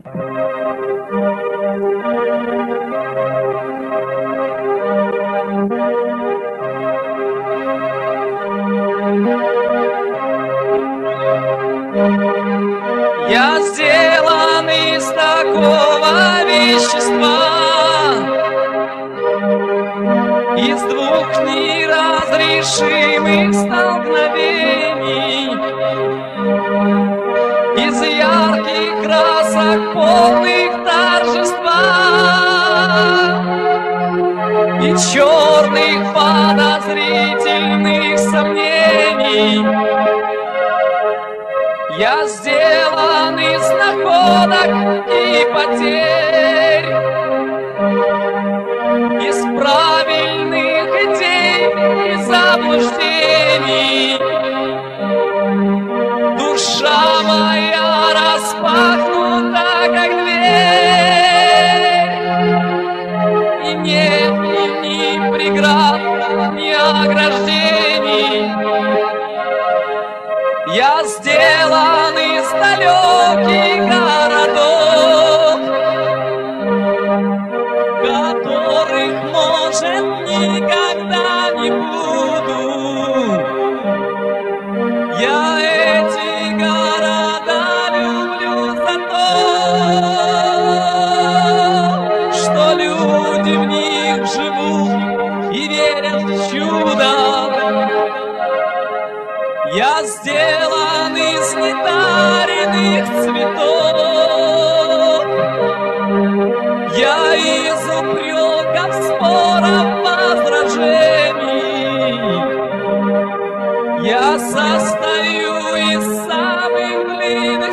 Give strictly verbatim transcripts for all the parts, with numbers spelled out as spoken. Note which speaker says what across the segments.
Speaker 1: Я сделан из такого вещества, из двух неразрешимых столкновений, из ярких красок, полных торжества, и черных подозрительных сомнений. Я сделан из находок и потерь, из правильных идей и заблуждений. Душа моя распахнута, как дверь, и нет ни преград, ни ограждений. Я сделан из далеких городов, которых, может, никогда не буду. Я эти города люблю за то, что люди в них живут и верят в чудо. Я сделан из недаренных цветов, я из упреков, споров, возражений. Я состою из самых длинных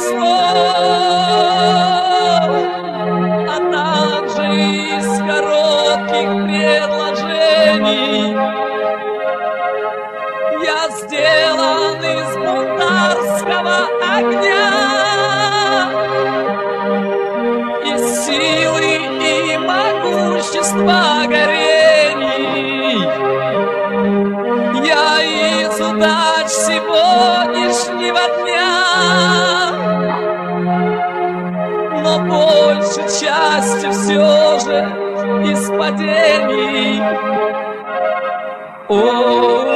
Speaker 1: слов, а также из коротких предложений. Я сделан из бунтарского огня, из силы и могущества горений. Я из удач сегодняшнего дня, но большей частью все же из падений. О,